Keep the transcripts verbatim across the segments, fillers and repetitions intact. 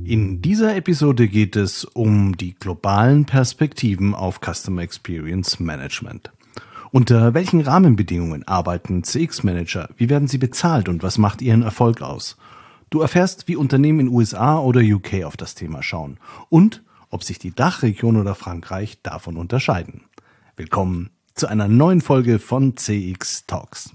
In dieser Episode geht es um die globalen Perspektiven auf Customer Experience Management. Unter welchen Rahmenbedingungen arbeiten C X-Manager? Wie werden sie bezahlt und was macht ihren Erfolg aus? Du erfährst, wie Unternehmen in U S A oder U K auf das Thema schauen und ob sich die Dachregion oder Frankreich davon unterscheiden. Willkommen zu einer neuen Folge von C X Talks.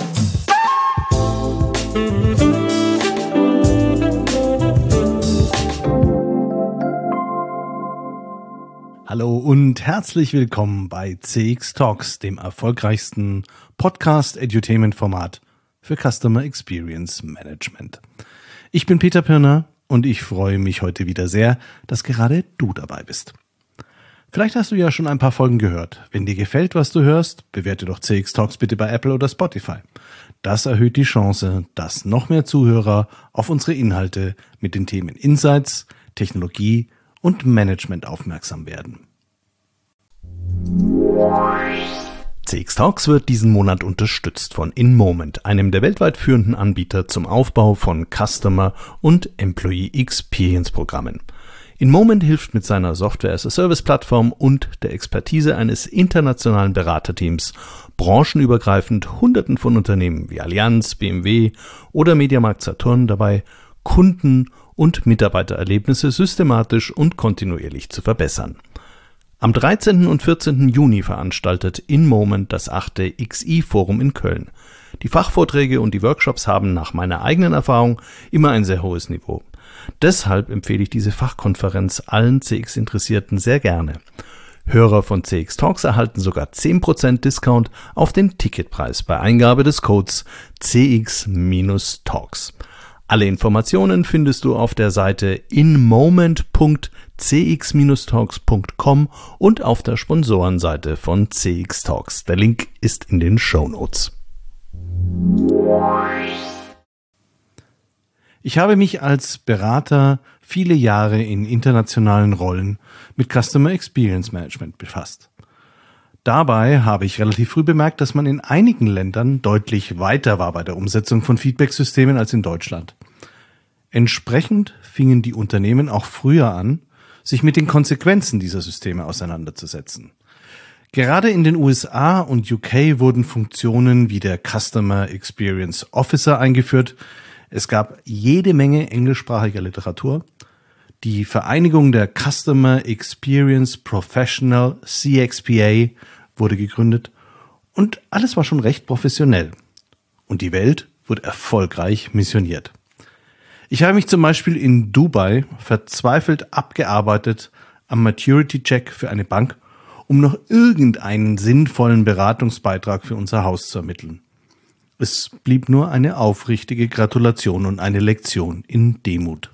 Hallo und herzlich willkommen bei C X Talks, dem erfolgreichsten Podcast-Edutainment-Format für Customer Experience Management. Ich bin Peter Pirner und ich freue mich heute wieder sehr, dass gerade du dabei bist. Vielleicht hast du ja schon ein paar Folgen gehört. Wenn dir gefällt, was du hörst, bewerte doch C X Talks bitte bei Apple oder Spotify. Das erhöht die Chance, dass noch mehr Zuhörer auf unsere Inhalte mit den Themen Insights, Technologie und Management aufmerksam werden. C X Talks wird diesen Monat unterstützt von InMoment, einem der weltweit führenden Anbieter zum Aufbau von Customer- und Employee Experience Programmen. InMoment hilft mit seiner Software-as-a-Service-Plattform und der Expertise eines internationalen Beraterteams branchenübergreifend Hunderten von Unternehmen wie Allianz, B M W oder Mediamarkt Saturn dabei, Kunden- und Mitarbeitererlebnisse systematisch und kontinuierlich zu verbessern. Am dreizehnten und vierzehnten Juni veranstaltet InMoment das achte X I-Forum in Köln. Die Fachvorträge und die Workshops haben nach meiner eigenen Erfahrung immer ein sehr hohes Niveau. Deshalb empfehle ich diese Fachkonferenz allen C X-Interessierten sehr gerne. Hörer von C X Talks erhalten sogar zehn Prozent Discount auf den Ticketpreis bei Eingabe des Codes C X Talks. Alle Informationen findest du auf der Seite inmoment punkt c x talks punkt com und auf der Sponsorenseite von C X Talks. Der Link ist in den Shownotes. Ich habe mich als Berater viele Jahre in internationalen Rollen mit Customer Experience Management befasst. Dabei habe ich relativ früh bemerkt, dass man in einigen Ländern deutlich weiter war bei der Umsetzung von Feedback-Systemen als in Deutschland. Entsprechend fingen die Unternehmen auch früher an, sich mit den Konsequenzen dieser Systeme auseinanderzusetzen. Gerade in den U S A und U K wurden Funktionen wie der Customer Experience Officer eingeführt. Es gab jede Menge englischsprachiger Literatur. Die Vereinigung der Customer Experience Professional, C X P A, wurde gegründet und alles war schon recht professionell. Und die Welt wurde erfolgreich missioniert. Ich habe mich zum Beispiel in Dubai verzweifelt abgearbeitet am Maturity-Check für eine Bank, um noch irgendeinen sinnvollen Beratungsbeitrag für unser Haus zu ermitteln. Es blieb nur eine aufrichtige Gratulation und eine Lektion in Demut.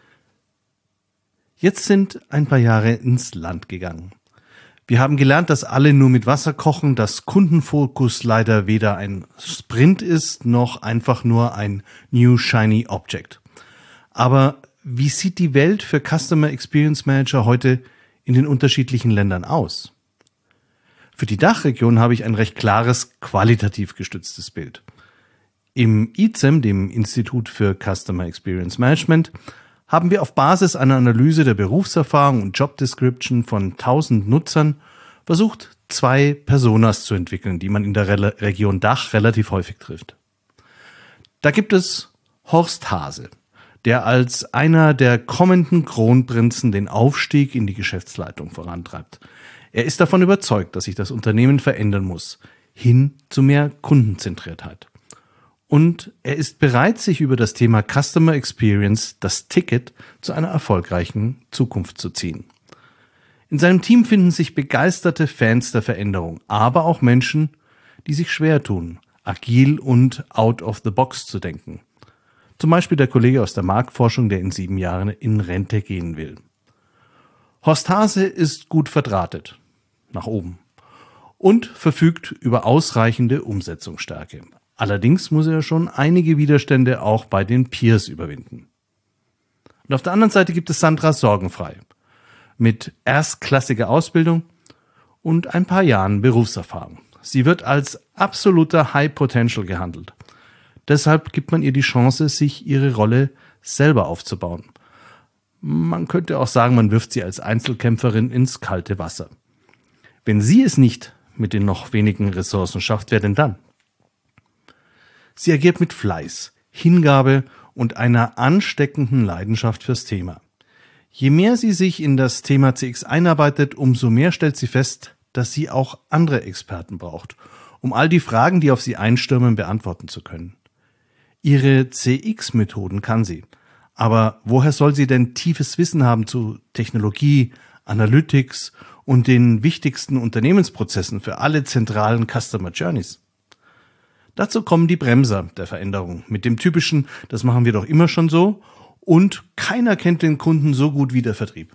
Jetzt sind ein paar Jahre ins Land gegangen. Wir haben gelernt, dass alle nur mit Wasser kochen, dass Kundenfokus leider weder ein Sprint ist, noch einfach nur ein New Shiny Object. Aber wie sieht die Welt für Customer Experience Manager heute in den unterschiedlichen Ländern aus? Für die Dachregion habe ich ein recht klares, qualitativ gestütztes Bild. Im I C E M, dem Institut für Customer Experience Management, haben wir auf Basis einer Analyse der Berufserfahrung und Job Description von tausend Nutzern versucht, zwei Personas zu entwickeln, die man in der Re- Region Dach relativ häufig trifft. Da gibt es Horst Hase, der als einer der kommenden Kronprinzen den Aufstieg in die Geschäftsleitung vorantreibt. Er ist davon überzeugt, dass sich das Unternehmen verändern muss, hin zu mehr Kundenzentriertheit. Und er ist bereit, sich über das Thema Customer Experience, das Ticket, zu einer erfolgreichen Zukunft zu ziehen. In seinem Team finden sich begeisterte Fans der Veränderung, aber auch Menschen, die sich schwer tun, agil und out of the box zu denken. Zum Beispiel der Kollege aus der Marktforschung, der in sieben Jahren in Rente gehen will. Horst Hase ist gut verdrahtet, nach oben, und verfügt über ausreichende Umsetzungsstärke. Allerdings muss er schon einige Widerstände auch bei den Peers überwinden. Und auf der anderen Seite gibt es Sandra Sorgenfrei mit erstklassiger Ausbildung und ein paar Jahren Berufserfahrung. Sie wird als absoluter High Potential gehandelt. Deshalb gibt man ihr die Chance, sich ihre Rolle selber aufzubauen. Man könnte auch sagen, man wirft sie als Einzelkämpferin ins kalte Wasser. Wenn sie es nicht mit den noch wenigen Ressourcen schafft, wer denn dann? Sie agiert mit Fleiß, Hingabe und einer ansteckenden Leidenschaft fürs Thema. Je mehr sie sich in das Thema C X einarbeitet, umso mehr stellt sie fest, dass sie auch andere Experten braucht, um all die Fragen, die auf sie einstürmen, beantworten zu können. Ihre C X-Methoden kann sie. Aber woher soll sie denn tiefes Wissen haben zu Technologie, Analytics und den wichtigsten Unternehmensprozessen für alle zentralen Customer Journeys? Dazu kommen die Bremser der Veränderung mit dem typischen, das machen wir doch immer schon so, und keiner kennt den Kunden so gut wie der Vertrieb.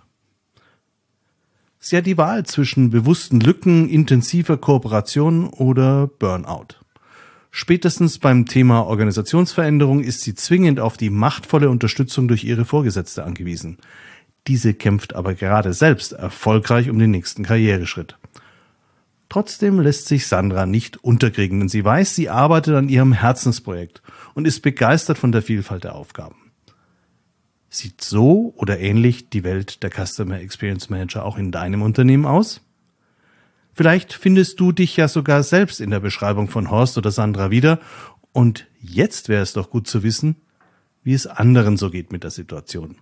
Sie hat die Wahl zwischen bewussten Lücken, intensiver Kooperation oder Burnout. Spätestens beim Thema Organisationsveränderung ist sie zwingend auf die machtvolle Unterstützung durch ihre Vorgesetzte angewiesen. Diese kämpft aber gerade selbst erfolgreich um den nächsten Karriereschritt. Trotzdem lässt sich Sandra nicht unterkriegen, denn sie weiß, sie arbeitet an ihrem Herzensprojekt und ist begeistert von der Vielfalt der Aufgaben. Sieht so oder ähnlich die Welt der Customer Experience Manager auch in deinem Unternehmen aus? Vielleicht findest du dich ja sogar selbst in der Beschreibung von Horst oder Sandra wieder. Und jetzt wäre es doch gut zu wissen, wie es anderen so geht mit der Situation.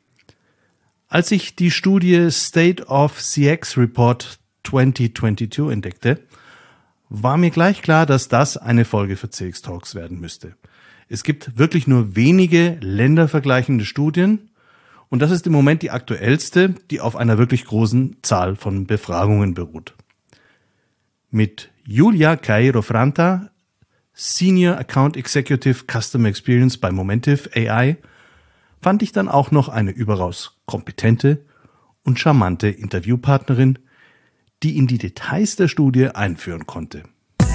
Als ich die Studie State of C X Report zwanzig zweiundzwanzig entdeckte, war mir gleich klar, dass das eine Folge für C X Talks werden müsste. Es gibt wirklich nur wenige ländervergleichende Studien und das ist im Moment die aktuellste, die auf einer wirklich großen Zahl von Befragungen beruht. Mit Julia Cairo-Franta, Senior Account Executive Customer Experience bei Momentive A I, fand ich dann auch noch eine überaus kompetente und charmante Interviewpartnerin, die in die Details der Studie einführen konnte.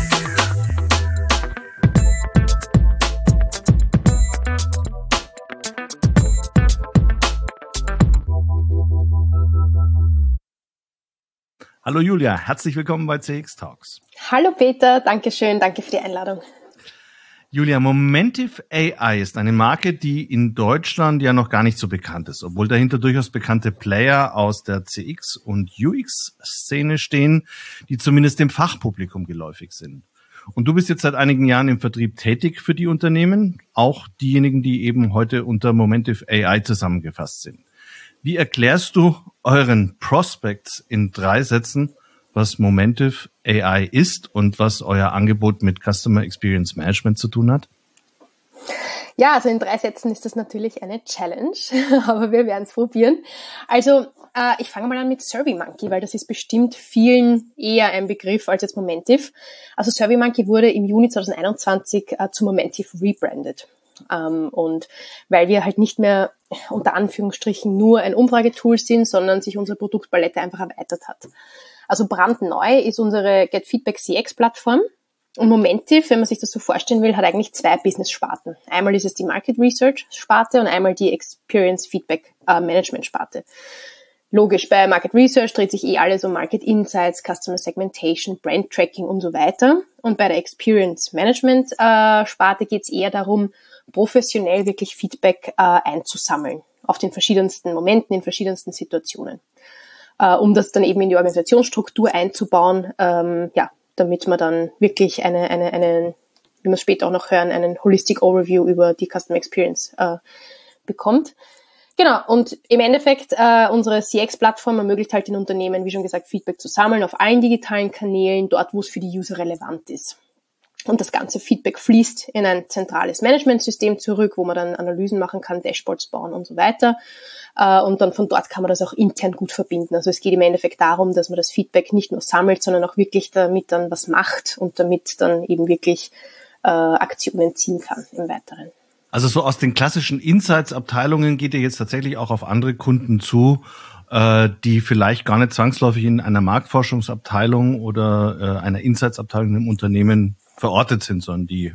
Hallo Julia, herzlich willkommen bei C X Talks. Hallo Peter, danke schön, danke für die Einladung. Julia, Momentive A I ist eine Marke, die in Deutschland ja noch gar nicht so bekannt ist, obwohl dahinter durchaus bekannte Player aus der C X- und U X-Szene stehen, die zumindest dem Fachpublikum geläufig sind. Und du bist jetzt seit einigen Jahren im Vertrieb tätig für die Unternehmen, auch diejenigen, die eben heute unter Momentive A I zusammengefasst sind. Wie erklärst du euren Prospects in drei Sätzen, was Momentive A I ist und was euer Angebot mit Customer Experience Management zu tun hat? Ja, also in drei Sätzen ist das natürlich eine Challenge, aber wir werden es probieren. Also äh, ich fange mal an mit SurveyMonkey, weil das ist bestimmt vielen eher ein Begriff als jetzt Momentive. Also SurveyMonkey wurde im Juni zwanzig einundzwanzig äh, zu Momentive rebranded. Um, und weil wir halt nicht mehr unter Anführungsstrichen nur ein Umfragetool sind, sondern sich unsere Produktpalette einfach erweitert hat. Also brandneu ist unsere Get Feedback C X-Plattform. Und Momentive, wenn man sich das so vorstellen will, hat eigentlich zwei Business-Sparten. Einmal ist es die Market Research-Sparte und einmal die Experience Feedback äh, Management-Sparte. Logisch, bei Market Research dreht sich eh alles um Market Insights, Customer Segmentation, Brand Tracking und so weiter. Und bei der Experience Management äh, Sparte geht es eher darum, professionell wirklich Feedback äh, einzusammeln auf den verschiedensten Momenten, in verschiedensten Situationen, äh, um das dann eben in die Organisationsstruktur einzubauen, ähm, ja, damit man dann wirklich eine, eine, eine, wie wir es später auch noch hören, einen Holistic Overview über die Customer Experience äh, bekommt. Genau, und im Endeffekt, äh, unsere C X-Plattform ermöglicht halt den Unternehmen, wie schon gesagt, Feedback zu sammeln auf allen digitalen Kanälen, dort, wo es für die User relevant ist. Und das ganze Feedback fließt in ein zentrales Managementsystem zurück, wo man dann Analysen machen kann, Dashboards bauen und so weiter. Äh, und dann von dort kann man das auch intern gut verbinden. Also es geht im Endeffekt darum, dass man das Feedback nicht nur sammelt, sondern auch wirklich damit dann was macht und damit dann eben wirklich äh, Aktionen ziehen kann im Weiteren. Also so aus den klassischen Insights-Abteilungen geht ihr jetzt tatsächlich auch auf andere Kunden zu, äh, die vielleicht gar nicht zwangsläufig in einer Marktforschungsabteilung oder äh, einer Insights-Abteilung im Unternehmen verortet sind, sondern die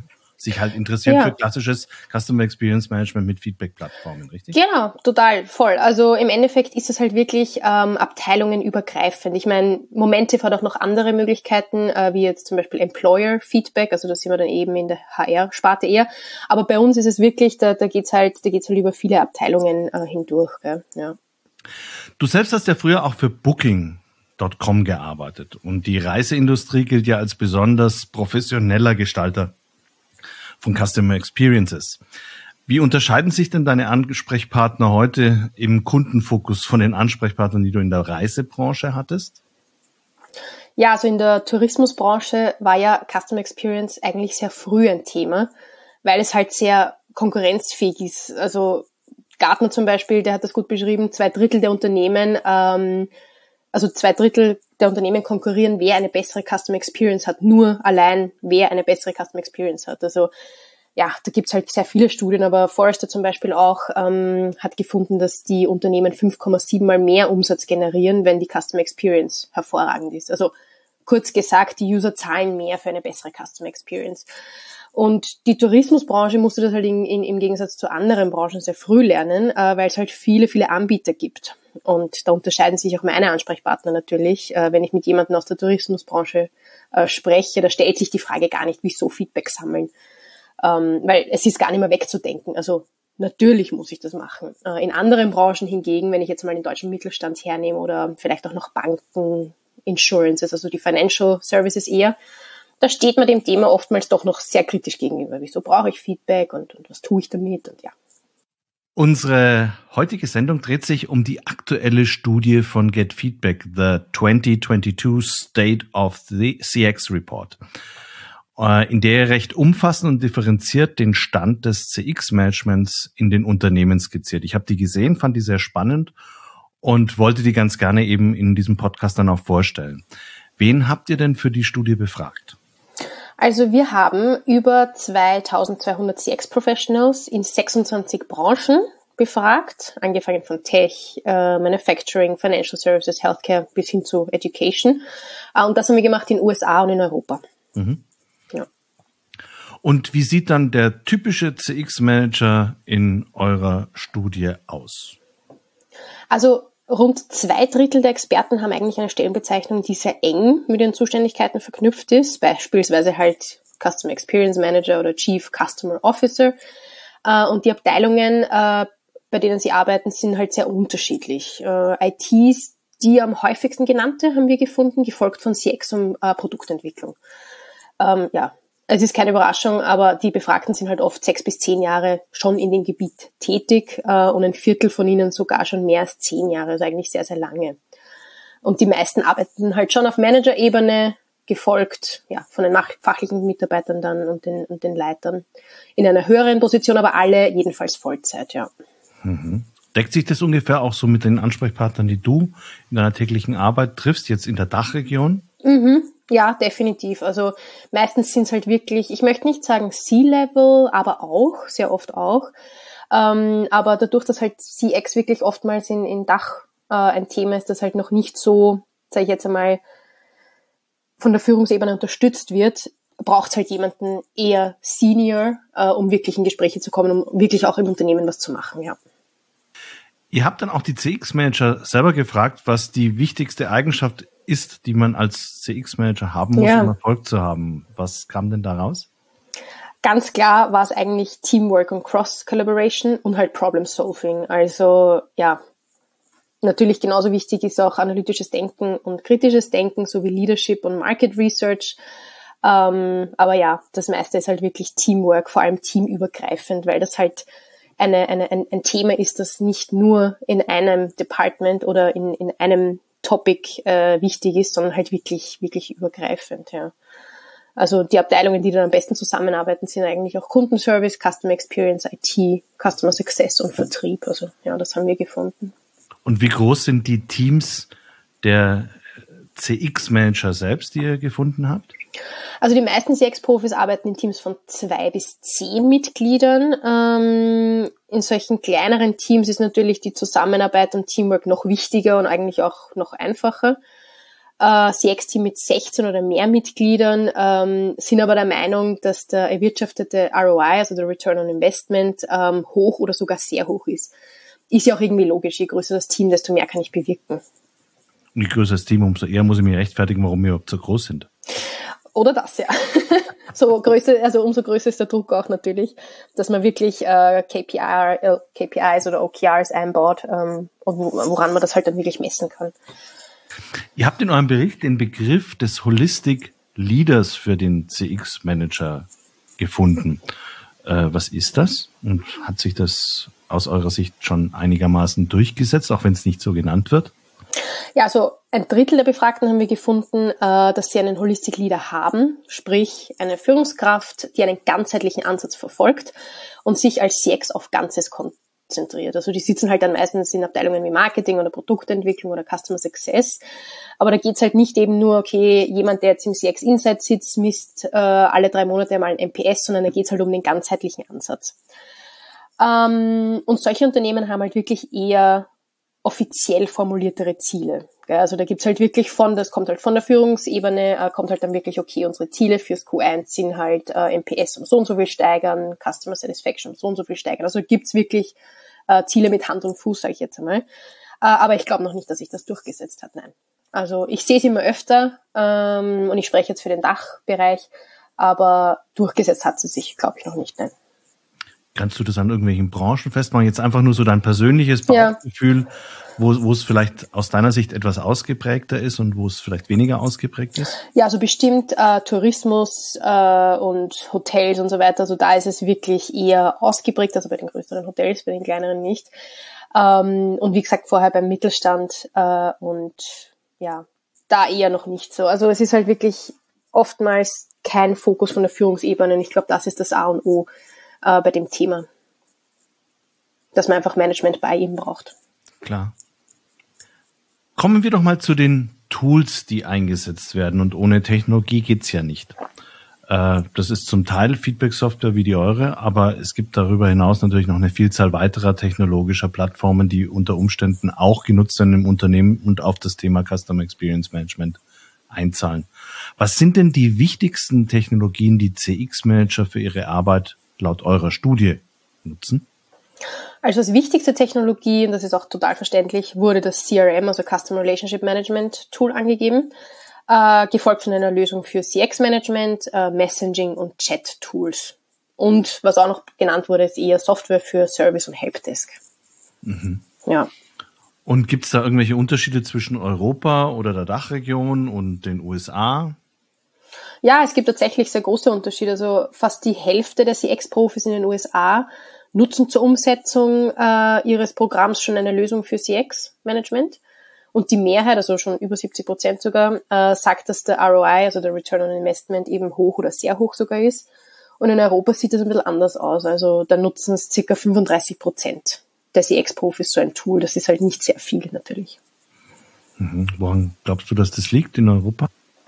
sich halt interessieren Ja. für klassisches Customer Experience Management mit Feedback-Plattformen, richtig? Genau, total, voll. Also im Endeffekt ist es halt wirklich ähm, abteilungenübergreifend. Ich meine, Momentive hat auch noch andere Möglichkeiten, äh, wie jetzt zum Beispiel Employer Feedback, also da sind wir dann eben in der H R-Sparte eher. Aber bei uns ist es wirklich, da, da geht's halt, da geht's halt über viele Abteilungen äh, hindurch. Gell? Ja. Du selbst hast ja früher auch für Booking Punkt com gearbeitet und die Reiseindustrie gilt ja als besonders professioneller Gestalter von Customer Experiences. Wie unterscheiden sich denn deine Ansprechpartner heute im Kundenfokus von den Ansprechpartnern, die du in der Reisebranche hattest? Ja, also in der Tourismusbranche war ja Customer Experience eigentlich sehr früh ein Thema, weil es halt sehr konkurrenzfähig ist. Also Gartner zum Beispiel, der hat das gut beschrieben, zwei Drittel der Unternehmen, ähm, also zwei Drittel der Unternehmen konkurrieren, wer eine bessere Customer Experience hat, nur allein, wer eine bessere Customer Experience hat. Also ja, da gibt's halt sehr viele Studien, aber Forrester zum Beispiel auch ähm, hat gefunden, dass die Unternehmen fünf Komma sieben Mal mehr Umsatz generieren, wenn die Customer Experience hervorragend ist. Also kurz gesagt, die User zahlen mehr für eine bessere Customer Experience. Und die Tourismusbranche musste das halt in, in, im Gegensatz zu anderen Branchen sehr früh lernen, äh, weil es halt viele, viele Anbieter gibt. Und da unterscheiden sich auch meine Ansprechpartner natürlich. Äh, wenn ich mit jemandem aus der Tourismusbranche äh, spreche, da stellt sich die Frage gar nicht, wieso Feedback sammeln. Ähm, weil es ist gar nicht mehr wegzudenken. Also natürlich muss ich das machen. Äh, in anderen Branchen hingegen, wenn ich jetzt mal den deutschen Mittelstand hernehme oder vielleicht auch noch Banken, Insurances, also die Financial Services eher, da steht man dem Thema oftmals doch noch sehr kritisch gegenüber. Wieso brauche ich Feedback und, und was tue ich damit? Und ja. Unsere heutige Sendung dreht sich um die aktuelle Studie von Get Feedback, the twenty twenty-two State of the C X Report, in der er recht umfassend und differenziert den Stand des C X-Managements in den Unternehmen skizziert. Ich habe die gesehen, fand die sehr spannend und wollte die ganz gerne eben in diesem Podcast dann auch vorstellen. Wen habt ihr denn für die Studie befragt? Also wir haben über zweitausendzweihundert C X-Professionals in sechsundzwanzig Branchen befragt, angefangen von Tech, äh, Manufacturing, Financial Services, Healthcare bis hin zu Education. Äh, und das haben wir gemacht in den U S A und in Europa. Mhm. Ja. Und wie sieht dann der typische C X-Manager in eurer Studie aus? Also rund zwei Drittel der Experten haben eigentlich eine Stellenbezeichnung, die sehr eng mit ihren Zuständigkeiten verknüpft ist, beispielsweise halt Customer Experience Manager oder Chief Customer Officer. Und die Abteilungen, bei denen sie arbeiten, sind halt sehr unterschiedlich. I Ts, die am häufigsten genannte, haben wir gefunden, gefolgt von C X und Produktentwicklung. Ja. Es ist keine Überraschung, aber die Befragten sind halt oft sechs bis zehn Jahre schon in dem Gebiet tätig äh, und ein Viertel von ihnen sogar schon mehr als zehn Jahre, also eigentlich sehr, sehr lange. Und die meisten arbeiten halt schon auf Manager-Ebene, gefolgt ja von den fachlichen Mitarbeitern dann und den, und den Leitern in einer höheren Position, aber alle jedenfalls Vollzeit, ja. Mhm. Deckt sich das ungefähr auch so mit den Ansprechpartnern, die du in deiner täglichen Arbeit triffst, jetzt in der Dachregion? Mhm. Ja, definitiv. Also meistens sind es halt wirklich, ich möchte nicht sagen C-Level, aber auch, sehr oft auch. Ähm, aber dadurch, dass halt C X wirklich oftmals in, in Dach äh, ein Thema ist, das halt noch nicht so, sage ich jetzt einmal, von der Führungsebene unterstützt wird, braucht es halt jemanden eher Senior, äh, um wirklich in Gespräche zu kommen, um wirklich auch im Unternehmen was zu machen, ja. Ihr habt dann auch die C X-Manager selber gefragt, was die wichtigste Eigenschaft ist, die man als C X-Manager haben muss, ja, um Erfolg zu haben. Was kam denn da raus? Ganz klar war es eigentlich Teamwork und Cross-Collaboration und halt Problem-Solving. Also ja, natürlich genauso wichtig ist auch analytisches Denken und kritisches Denken sowie Leadership und Market Research. Ähm, aber ja, das meiste ist halt wirklich Teamwork, vor allem teamübergreifend, weil das halt eine, eine, ein, ein Thema ist, das nicht nur in einem Department oder in, in einem Topic äh, wichtig ist, sondern halt wirklich, wirklich übergreifend, ja. Also die Abteilungen, die dann am besten zusammenarbeiten, sind eigentlich auch Kundenservice, Customer Experience, I T, Customer Success und Vertrieb. Also ja, das haben wir gefunden. Und wie groß sind die Teams der C X-Manager selbst, die ihr gefunden habt? Also die meisten C X-Profis arbeiten in Teams von zwei bis zehn Mitgliedern. Ähm, in solchen kleineren Teams ist natürlich die Zusammenarbeit und Teamwork noch wichtiger und eigentlich auch noch einfacher. äh, C X-Team mit sechzehn oder mehr Mitgliedern, ähm, sind aber der Meinung, dass der erwirtschaftete R O I, also der Return on Investment, ähm, hoch oder sogar sehr hoch ist. Ist ja auch irgendwie logisch, je größer das Team, desto mehr kann ich bewirken. Und je größer das Team, umso eher muss ich mich rechtfertigen, warum wir überhaupt so groß sind. Oder das, ja. so größer, also umso größer ist der Druck auch natürlich, dass man wirklich äh, K P I, äh, K P Is oder O K Rs einbaut, ähm, und wo, woran man das halt dann wirklich messen kann. Ihr habt in eurem Bericht den Begriff des Holistic Leaders für den C X-Manager gefunden. Äh, was ist das? Und hat sich das aus eurer Sicht schon einigermaßen durchgesetzt, auch wenn es nicht so genannt wird? Ja, also ein Drittel der Befragten haben wir gefunden, äh, dass sie einen Holistic Leader haben, sprich eine Führungskraft, die einen ganzheitlichen Ansatz verfolgt und sich als C X auf Ganzes konzentriert. Also die sitzen halt dann meistens in Abteilungen wie Marketing oder Produktentwicklung oder Customer Success. Aber da geht's halt nicht eben nur, okay, jemand, der jetzt im C X Insight sitzt, misst äh, alle drei Monate mal ein M P S, sondern da geht's halt um den ganzheitlichen Ansatz. Ähm, und solche Unternehmen haben halt wirklich eher offiziell formuliertere Ziele. Also da gibt's halt wirklich von, das kommt halt von der Führungsebene, äh, kommt halt dann wirklich, okay, unsere Ziele fürs Q eins sind halt äh, M P S um so und so viel steigern, Customer Satisfaction um so und so viel steigern. Also gibt's wirklich äh, Ziele mit Hand und Fuß, sage ich jetzt einmal. Äh, aber ich glaube noch nicht, dass sich das durchgesetzt hat, nein. Also ich sehe es immer öfter ähm, und ich spreche jetzt für den Dachbereich, aber durchgesetzt hat sie sich, glaube ich, noch nicht, nein. Kannst du das an irgendwelchen Branchen festmachen? Jetzt einfach nur so dein persönliches Bauchgefühl, ja. wo, wo es vielleicht aus deiner Sicht etwas ausgeprägter ist und wo es vielleicht weniger ausgeprägt ist? Ja, also bestimmt äh, Tourismus äh, und Hotels und so weiter. Also da ist es wirklich eher ausgeprägt, also bei den größeren Hotels, bei den kleineren nicht. Ähm, und wie gesagt, vorher beim Mittelstand äh, und ja, da eher noch nicht so. Also es ist halt wirklich oftmals kein Fokus von der Führungsebene und ich glaube, das ist das A und O äh, bei dem Thema, dass man einfach Management bei ihm braucht. Klar. Kommen wir doch mal zu den Tools, die eingesetzt werden und ohne Technologie geht's ja nicht. Äh, das ist zum Teil Feedback-Software wie die eure, aber es gibt darüber hinaus natürlich noch eine Vielzahl weiterer technologischer Plattformen, die unter Umständen auch genutzt werden im Unternehmen und auf das Thema Customer Experience Management einzahlen. Was sind denn die wichtigsten Technologien, die C X-Manager für ihre Arbeit laut eurer Studie nutzen? Also als wichtigste Technologie, und das ist auch total verständlich, wurde das C R M, also Customer Relationship Management Tool angegeben, äh, gefolgt von einer Lösung für C X-Management, äh, Messaging und Chat-Tools. Und was auch noch genannt wurde, ist eher Software für Service und Helpdesk. Mhm. Ja. Und gibt es da irgendwelche Unterschiede zwischen Europa oder der Dachregion und den U S A? Ja, es gibt tatsächlich sehr große Unterschiede. Also fast die Hälfte der C X-Profis in den U S A nutzen zur Umsetzung äh, ihres Programms schon eine Lösung für C X-Management. Und die Mehrheit, also schon über siebzig Prozent sogar, äh, sagt, dass der R O I, also der Return on Investment, eben hoch oder sehr hoch sogar ist. Und in Europa sieht das ein bisschen anders aus. Also da nutzen es circa fünfunddreißig Prozent der C X-Profis so ein Tool. Das ist halt nicht sehr viel natürlich. Mhm. Woran glaubst du, dass das liegt in Europa?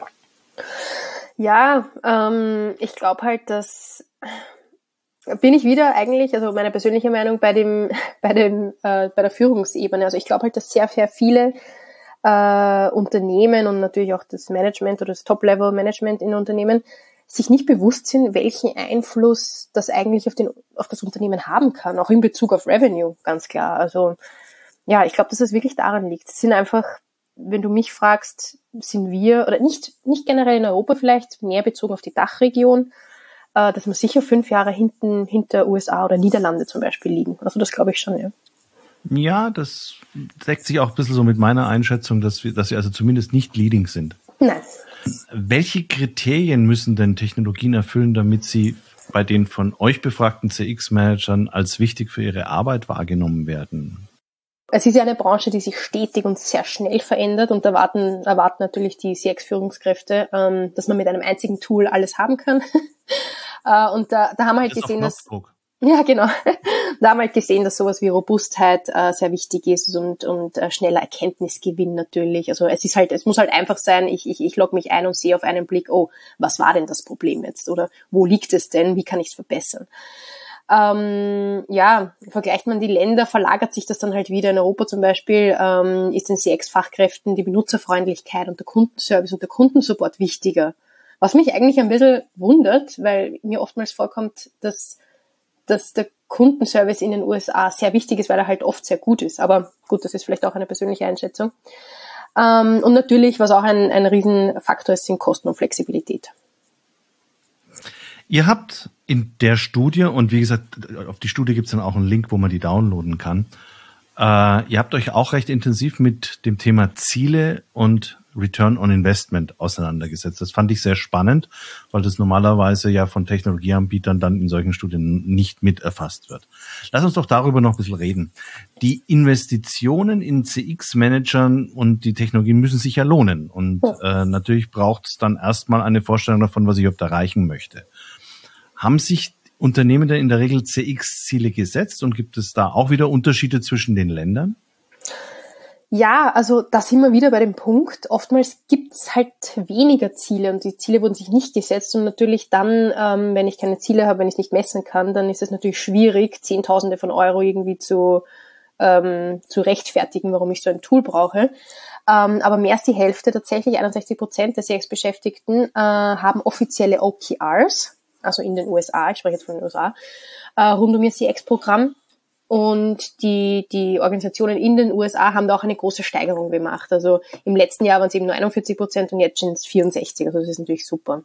Ja, ähm, ich glaube halt, dass bin ich wieder eigentlich, also meine persönliche Meinung bei dem, bei dem, äh, bei der Führungsebene. Also ich glaube halt, dass sehr, sehr viele äh, Unternehmen und natürlich auch das Management oder das Top-Level-Management in Unternehmen sich nicht bewusst sind, welchen Einfluss das eigentlich auf den, auf das Unternehmen haben kann, auch in Bezug auf Revenue, ganz klar. Also ja, ich glaube, dass es wirklich daran liegt. Es sind einfach, wenn du mich fragst, sind wir, oder nicht, nicht generell in Europa vielleicht, mehr bezogen auf die Dachregion, äh, dass wir sicher fünf Jahre hinten, hinter U S A oder Niederlande zum Beispiel liegen. Also das glaube ich schon, ja. Ja, das deckt sich auch ein bisschen so mit meiner Einschätzung, dass wir, dass wir also zumindest nicht leading sind. Nein. Welche Kriterien müssen denn Technologien erfüllen, damit sie bei den von euch befragten C X-Managern als wichtig für ihre Arbeit wahrgenommen werden? Es ist ja eine Branche, die sich stetig und sehr schnell verändert und erwarten, erwarten natürlich die C X-Führungskräfte, ähm, dass man mit einem einzigen Tool alles haben kann. äh, und da, da haben wir halt das gesehen, dass Ja, genau. Da haben wir halt gesehen, dass sowas wie Robustheit äh, sehr wichtig ist und, und äh, schneller Erkenntnisgewinn natürlich. Also es ist halt, es muss halt einfach sein, ich, ich, ich logge mich ein und sehe auf einen Blick, oh, was war denn das Problem jetzt? Oder wo liegt es denn? Wie kann ich es verbessern? Ähm, ja, vergleicht man die Länder, verlagert sich das dann halt wieder. In Europa zum Beispiel ähm, ist den C X-Fachkräften die Benutzerfreundlichkeit und der Kundenservice und der Kundensupport wichtiger. Was mich eigentlich ein bisschen wundert, weil mir oftmals vorkommt, dass, dass der Kundenservice in den U S A sehr wichtig ist, weil er halt oft sehr gut ist. Aber gut, das ist vielleicht auch eine persönliche Einschätzung. Ähm, und natürlich, was auch ein, ein Riesenfaktor ist, sind Kosten und Flexibilität. Ihr habt in der Studie, und wie gesagt, auf die Studie gibt es dann auch einen Link, wo man die downloaden kann, äh, ihr habt euch auch recht intensiv mit dem Thema Ziele und Return on Investment auseinandergesetzt. Das fand ich sehr spannend, weil das normalerweise ja von Technologieanbietern dann in solchen Studien nicht mit erfasst wird. Lass uns doch darüber noch ein bisschen reden. Die Investitionen in C X-Managern und die Technologien müssen sich ja lohnen. Und äh, natürlich braucht es dann erstmal eine Vorstellung davon, was ich überhaupt erreichen möchte. Haben sich Unternehmen denn in der Regel C X-Ziele gesetzt und gibt es da auch wieder Unterschiede zwischen den Ländern? Ja, also da sind wir wieder bei dem Punkt. Oftmals gibt's halt weniger Ziele und die Ziele wurden sich nicht gesetzt und natürlich dann, ähm, wenn ich keine Ziele habe, wenn ich es nicht messen kann, dann ist es natürlich schwierig, Zehntausende von Euro irgendwie zu, ähm, zu rechtfertigen, warum ich so ein Tool brauche. Ähm, aber mehr als die Hälfte, tatsächlich einundsechzig Prozent der C X-Beschäftigten äh, haben offizielle O K Rs, also in den U S A, ich spreche jetzt von den U S A, äh, rund um ihr C X-Programm. Und die, die Organisationen in den U S A haben da auch eine große Steigerung gemacht. Also im letzten Jahr waren es eben nur einundvierzig Prozent und jetzt sind es vierundsechzig. Also das ist natürlich super.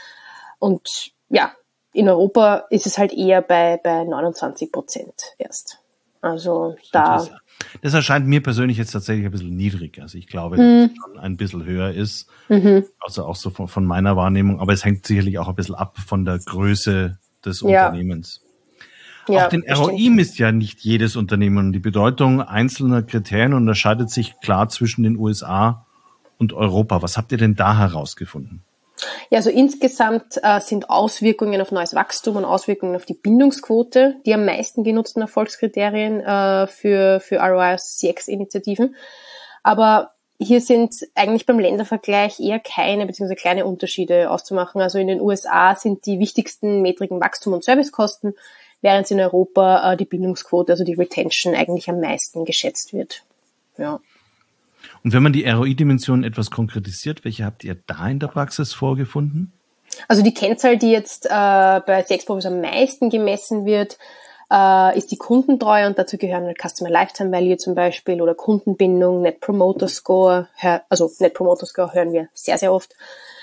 Und ja, in Europa ist es halt eher bei, bei neunundzwanzig Prozent erst. Also da. Das, das erscheint mir persönlich jetzt tatsächlich ein bisschen niedrig. Also ich glaube, dass mhm. es schon ein bisschen höher ist. Mhm. Also auch so von, von meiner Wahrnehmung. Aber es hängt sicherlich auch ein bisschen ab von der Größe des ja. Unternehmens. Ja, auch den R O I misst ja nicht jedes Unternehmen. Und die Bedeutung einzelner Kriterien unterscheidet sich klar zwischen den U S A und Europa. Was habt ihr denn da herausgefunden? Ja, also insgesamt äh, sind Auswirkungen auf neues Wachstum und Auswirkungen auf die Bindungsquote die am meisten genutzten Erfolgskriterien äh, für, für R O I C X-Initiativen. Aber hier sind eigentlich beim Ländervergleich eher keine bzw. kleine Unterschiede auszumachen. Also in den U S A sind die wichtigsten Metriken Wachstum und Servicekosten, während in Europa äh, die Bindungsquote, also die Retention, eigentlich am meisten geschätzt wird. Ja. Und wenn man die R O I-Dimension etwas konkretisiert, welche habt ihr da in der Praxis vorgefunden? Also die Kennzahl, die jetzt äh, bei C X-Profis am meisten gemessen wird, äh, ist die Kundentreue und dazu gehören halt Customer Lifetime Value zum Beispiel oder Kundenbindung, Net Promoter Score, also Net Promoter Score hören wir sehr, sehr oft.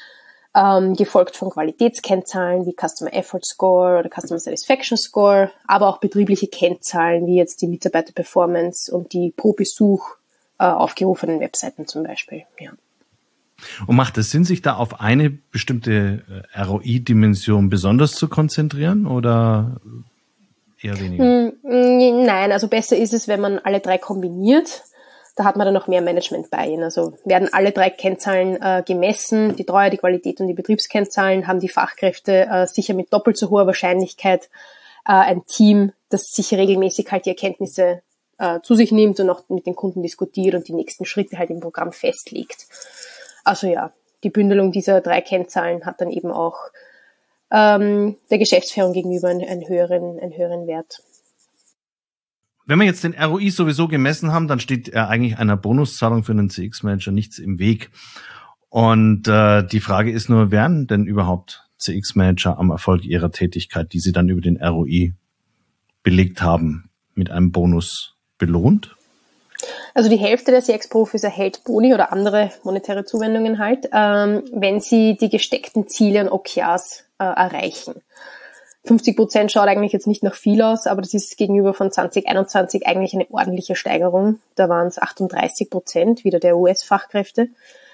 Ähm, gefolgt von Qualitätskennzahlen wie Customer Effort Score oder Customer Satisfaction Score, aber auch betriebliche Kennzahlen wie jetzt die Mitarbeiter-Performance und die pro Besuch äh, aufgerufenen Webseiten zum Beispiel. Ja. Und macht es Sinn, sich da auf eine bestimmte äh, R O I-Dimension besonders zu konzentrieren oder eher weniger? Mm, nein, also besser ist es, wenn man alle drei kombiniert. Da hat man dann noch mehr Management-Buy-in. Also werden alle drei Kennzahlen äh, gemessen, die Treue, die Qualität und die Betriebskennzahlen, haben die Fachkräfte äh, sicher mit doppelt so hoher Wahrscheinlichkeit äh, ein Team, das sich regelmäßig halt die Erkenntnisse äh, zu sich nimmt und auch mit den Kunden diskutiert und die nächsten Schritte halt im Programm festlegt. Also ja, die Bündelung dieser drei Kennzahlen hat dann eben auch ähm, der Geschäftsführung gegenüber einen, einen höheren, einen höheren Wert. Wenn wir jetzt den R O I sowieso gemessen haben, dann steht äh, eigentlich einer Bonuszahlung für einen C X-Manager nichts im Weg. Und äh, die Frage ist nur, werden denn überhaupt C X-Manager am Erfolg ihrer Tätigkeit, die sie dann über den R O I belegt haben, mit einem Bonus belohnt? Also die Hälfte der C X-Profis erhält Boni oder andere monetäre Zuwendungen halt, ähm, wenn sie die gesteckten Ziele und O K Rs äh, erreichen. fünfzig Prozent schaut eigentlich jetzt nicht nach viel aus, aber das ist gegenüber von zwanzig einundzwanzig eigentlich eine ordentliche Steigerung. Da waren es achtunddreißig Prozent wieder der U S-Fachkräfte.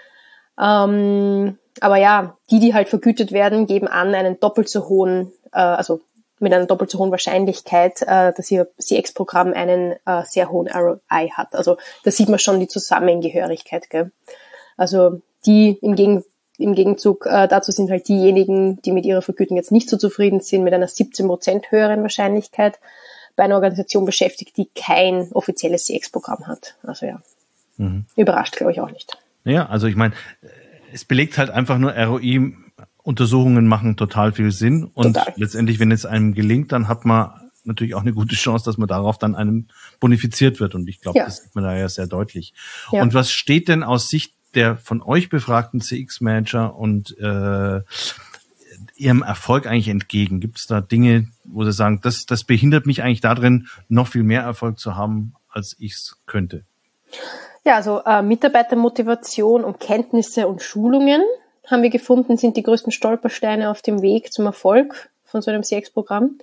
Ähm, aber ja, die, die halt vergütet werden, geben an, einen doppelt so hohen, äh, also mit einer doppelt so hohen Wahrscheinlichkeit, äh, dass ihr C X-Programm einen äh, sehr hohen R O I hat. Also da sieht man schon die Zusammengehörigkeit, gell? Also die im Gegenteil, Im Gegenzug äh, dazu sind halt diejenigen, die mit ihrer Vergütung jetzt nicht so zufrieden sind, mit einer siebzehn Prozent höheren Wahrscheinlichkeit bei einer Organisation beschäftigt, die kein offizielles C X-Programm hat. Also ja, mhm. Überrascht glaube ich auch nicht. Ja, also ich meine, es belegt halt einfach nur, R O I-Untersuchungen machen total viel Sinn und total. Letztendlich, wenn es einem gelingt, dann hat man natürlich auch eine gute Chance, dass man darauf dann einem bonifiziert wird. Und ich glaube, Ja. das sieht man da ja sehr deutlich. Ja. Und was steht denn aus Sicht der von euch befragten C X-Manager und äh, ihrem Erfolg eigentlich entgegen? Gibt es da Dinge, wo sie sagen, das, das behindert mich eigentlich darin, noch viel mehr Erfolg zu haben, als ich es könnte? Ja, also äh, Mitarbeitermotivation und Kenntnisse und Schulungen haben wir gefunden, sind die größten Stolpersteine auf dem Weg zum Erfolg von so einem C X-Programm.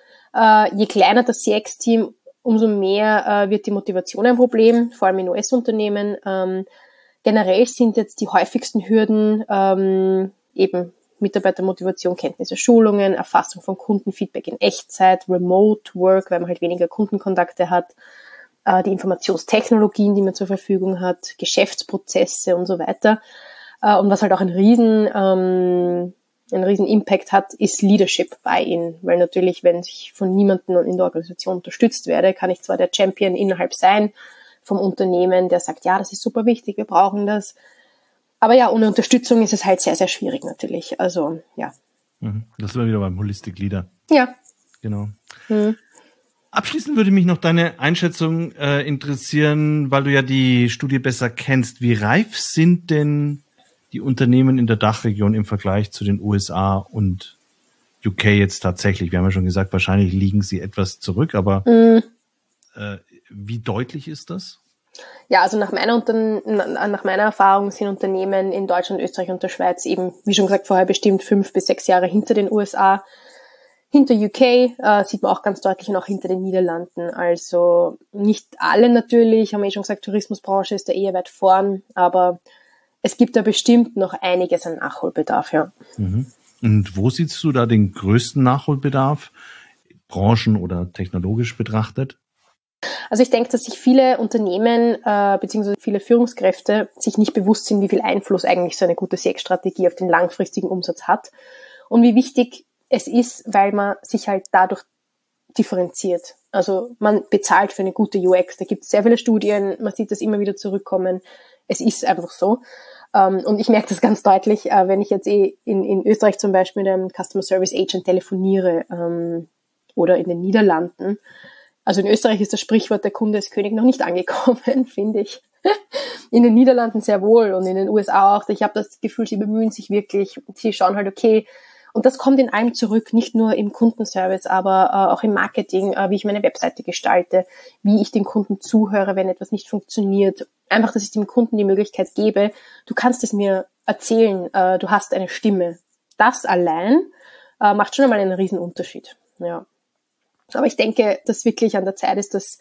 Äh, je kleiner das C X-Team, umso mehr äh, wird die Motivation ein Problem, vor allem in U S-Unternehmen. Ähm, generell sind jetzt die häufigsten Hürden ähm, eben Mitarbeitermotivation, Kenntnisse, Schulungen, Erfassung von Kundenfeedback in Echtzeit, Remote Work, weil man halt weniger Kundenkontakte hat, äh, die Informationstechnologien, die man zur Verfügung hat, Geschäftsprozesse und so weiter. Äh, und was halt auch ein riesen, ähm, einen riesen Impact hat, ist Leadership Buy-in, weil natürlich, wenn ich von niemandem in der Organisation unterstützt werde, kann ich zwar der Champion innerhalb sein vom Unternehmen, der sagt, ja, das ist super wichtig, wir brauchen das. Aber ja, ohne Unterstützung ist es halt sehr, sehr schwierig natürlich. Also, ja. Das sind wir wieder beim Holistic Leader. Ja. Genau. Mhm. Abschließend würde mich noch deine Einschätzung äh, interessieren, weil du ja die Studie besser kennst. Wie reif sind denn die Unternehmen in der Dachregion im Vergleich zu den U S A und U K jetzt tatsächlich? Wir haben ja schon gesagt, wahrscheinlich liegen sie etwas zurück, aber mhm. äh, wie deutlich ist das? Ja, also nach meiner, nach meiner Erfahrung sind Unternehmen in Deutschland, Österreich und der Schweiz eben, wie schon gesagt, vorher bestimmt fünf bis sechs Jahre hinter den U S A. Hinter U K äh, sieht man auch ganz deutlich und auch hinter den Niederlanden. Also nicht alle natürlich, haben wir eh schon gesagt, Tourismusbranche ist da eher weit vorn, aber es gibt da bestimmt noch einiges an Nachholbedarf, ja. Mhm. Und wo siehst du da den größten Nachholbedarf, branchen- oder technologisch betrachtet? Also ich denke, dass sich viele Unternehmen äh, bzw. viele Führungskräfte sich nicht bewusst sind, wie viel Einfluss eigentlich so eine gute C X-Strategie auf den langfristigen Umsatz hat und wie wichtig es ist, weil man sich halt dadurch differenziert. Also man bezahlt für eine gute U X. Da gibt es sehr viele Studien, man sieht das immer wieder zurückkommen. Es ist einfach so. Um, und ich merke das ganz deutlich, uh, wenn ich jetzt eh in, in Österreich zum Beispiel mit einem Customer Service Agent telefoniere um, oder in den Niederlanden. Also in Österreich ist das Sprichwort, der Kunde ist König, noch nicht angekommen, finde ich. In den Niederlanden sehr wohl und in den U S A auch. Ich habe das Gefühl, sie bemühen sich wirklich. Sie schauen halt, okay, und das kommt in allem zurück, nicht nur im Kundenservice, aber äh, auch im Marketing, äh, wie ich meine Webseite gestalte, wie ich den Kunden zuhöre, wenn etwas nicht funktioniert. Einfach, dass ich dem Kunden die Möglichkeit gebe, du kannst es mir erzählen, äh, du hast eine Stimme. Das allein äh, macht schon einmal einen riesen Unterschied. Ja. Aber ich denke, dass wirklich an der Zeit ist, dass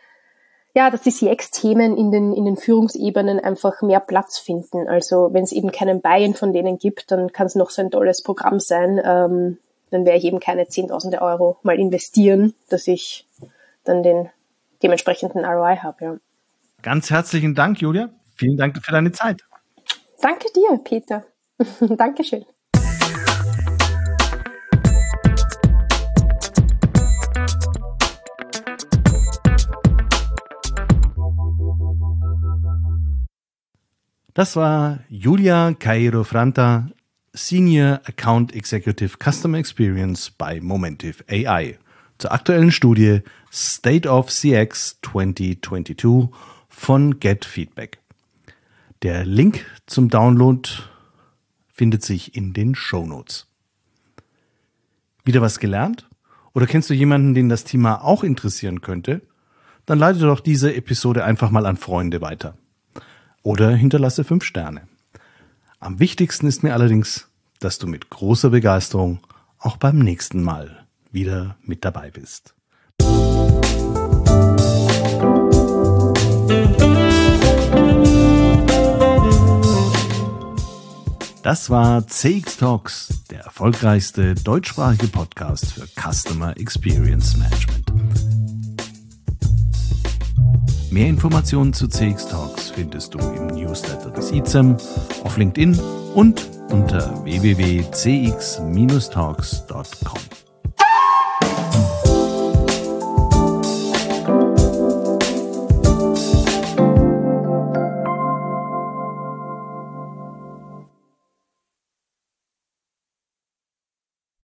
ja, dass die C X-Themen in den in den Führungsebenen einfach mehr Platz finden. Also wenn es eben keinen Buy-in von denen gibt, dann kann es noch so ein tolles Programm sein. Ähm, dann werde ich eben keine zehntausende Euro mal investieren, dass ich dann den dementsprechenden R O I habe. Ja. Ganz herzlichen Dank, Julia. Vielen Dank für deine Zeit. Danke dir, Peter. Dankeschön. Das war Julia Cairo-Franta, Senior Account Executive Customer Experience bei Momentive A I, zur aktuellen Studie State of C X zwanzig zweiundzwanzig von Get Feedback. Der Link zum Download findet sich in den Shownotes. Wieder was gelernt? Oder kennst du jemanden, den das Thema auch interessieren könnte? Dann leite doch diese Episode einfach mal an Freunde weiter. Oder hinterlasse fünf Sterne. Am wichtigsten ist mir allerdings, dass du mit großer Begeisterung auch beim nächsten Mal wieder mit dabei bist. Das war C X Talks, der erfolgreichste deutschsprachige Podcast für Customer Experience Management. Mehr Informationen zu C X Talks findest du im Newsletter des I Z E M, auf LinkedIn und unter w w w punkt c x Bindestrich talks punkt com.